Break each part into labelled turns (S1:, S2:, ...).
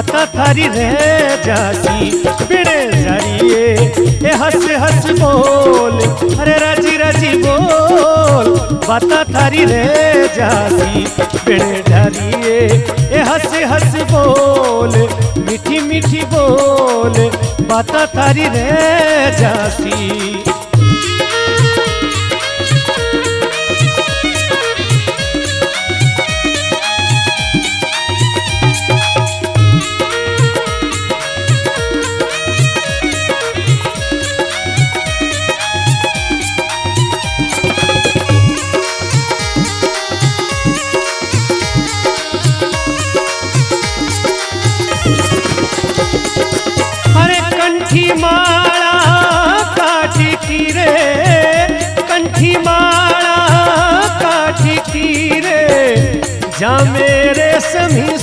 S1: बाता थारी रह जासी बिने जरिए ए हंस हंस बोल अरे राजी राजी बोल बाता थारी रह जासी बिने जरिए ए हंस हंस बोल मीठी मीठी बोल बाता थारी रह जासी। कंठी माला काटी की रे कंठी माला काटी की रे जा मेरे समी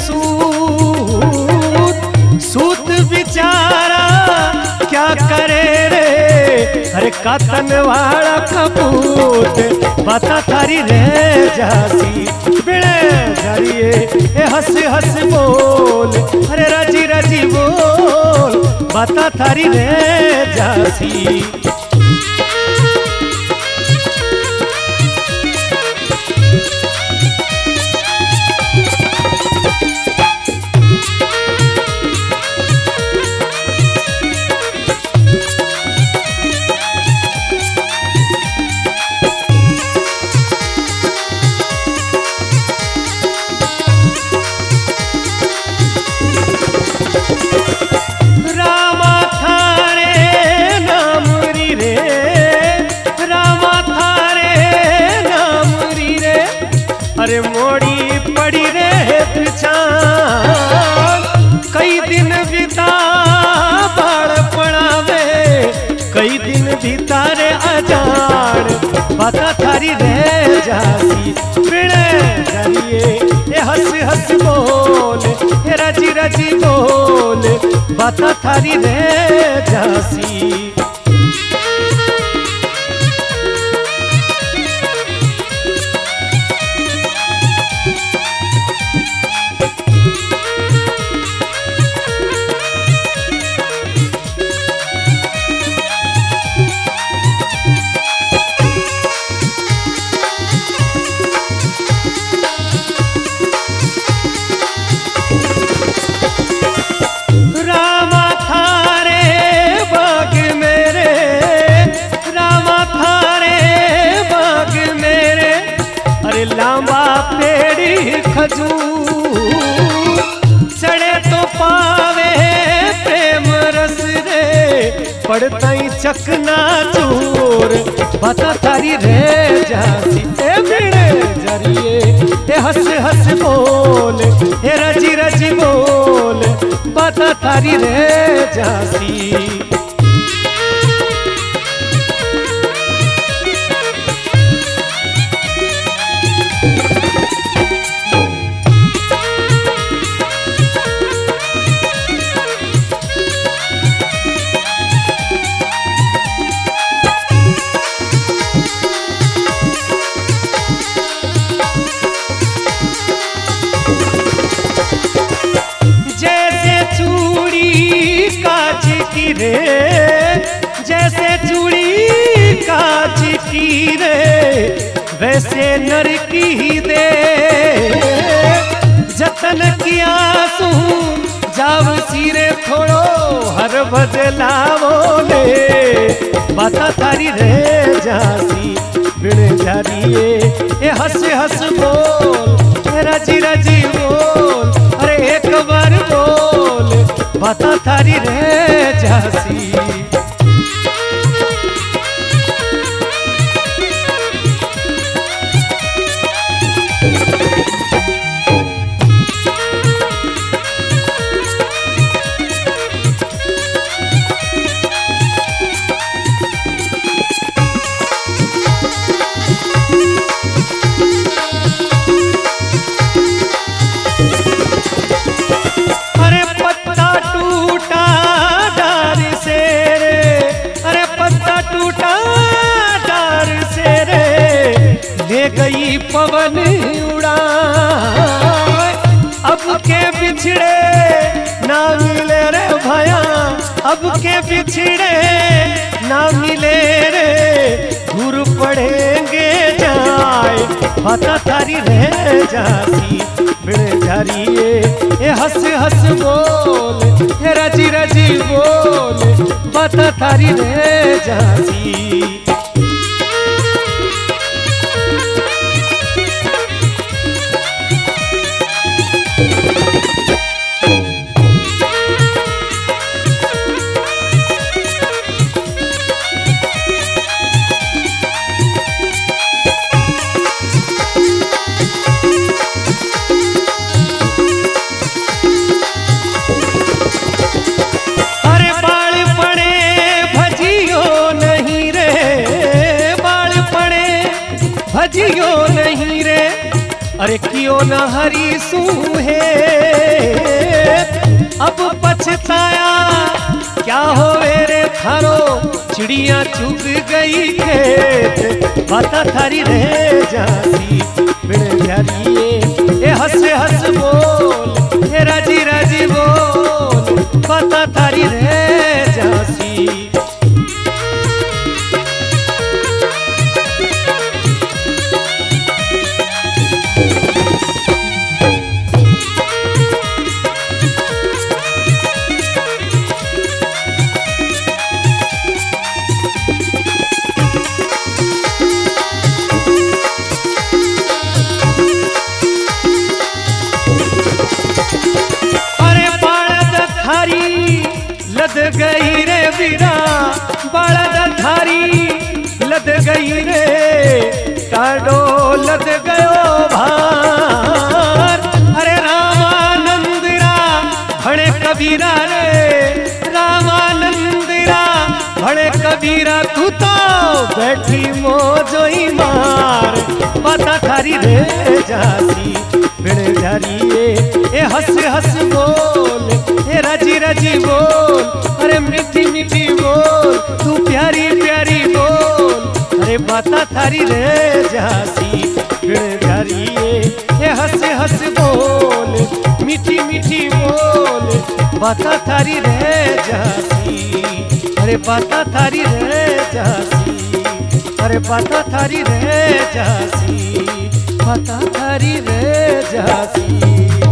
S1: सूत बिचारा क्या करे रे अरे कातन वाला कपूत बाता थारी रह जासी बिने जरिए ए हंस हंस बोल अरे राजी राजी बोल बाता थारी रह जासी। अरे मोड़ी पड़ी रे पिछान कई दिन बिता बाढ़ पड़ावे कई दिन बिता रे अजान बाता थारी रह जासी बिने जरिए ए हंस हंस बोल ए राजी राजी बोल बाता थारी रह जासी। लांबा पेड़ी खजूर चढ़े तो पावे प्रेम रस रे पड़ता ही चकना चूर बाता थारी रह जासी ए बिने जरिए ए हंस हंस बोल ए रजी रजी बोल बाता थारी रह जासी। रे जैसे चूड़ी कांच की रे वैसे नर की दे जतन किया सू जाव सिरे थोड़ो हर बदलावो ले बाता थारी रह जासी बिने जरिए ए हंस हंस बोल राजी राजी बोल अरे एक बार बोल बाता थारी रह जासी। गई पवन उड़ा अब के बिछड़े ना अब के बिछड़े ना मिले रे, दूर पड़ेंगे जाए बता थारी रह जासी बिन झरिए। ए हंस हंस बोल, ए रजी रजी बोल, बता थारी रह जासी। भजियो नहीं रे, अरे क्यों न हरी सूहे, अब पछताया क्या होवे रे थारो, चिड़िया चुग गई खेत बता थारी रह जासी बिन झरिए। ए हंस हंस बोल, ए राजी राजी बोल, बता थारी रह जासी। लद गई रे वीरा बड़द थारी, लद गई रे टाडो लद गयो भार। अरे रामानंदरा भणे कबीरा रे, रामानंदरा भणे कबीरा, तू तो बैठी मोजोई मार बता थारी रे जासी बिन झरिए। ए हंस हंस बोल, ए राजी राजी बोल, अरे मीठी मीठी बोल, तू प्यारी प्यारी बोल, अरे बता थारी रह जासी बिन झरिए। ए हंस हंस बोल, मीठी मीठी बोल, बता थारी रह जासी, अरे बता थारी रह जासी, अरे बता थारी रह जासी, बता थारी रह जासी।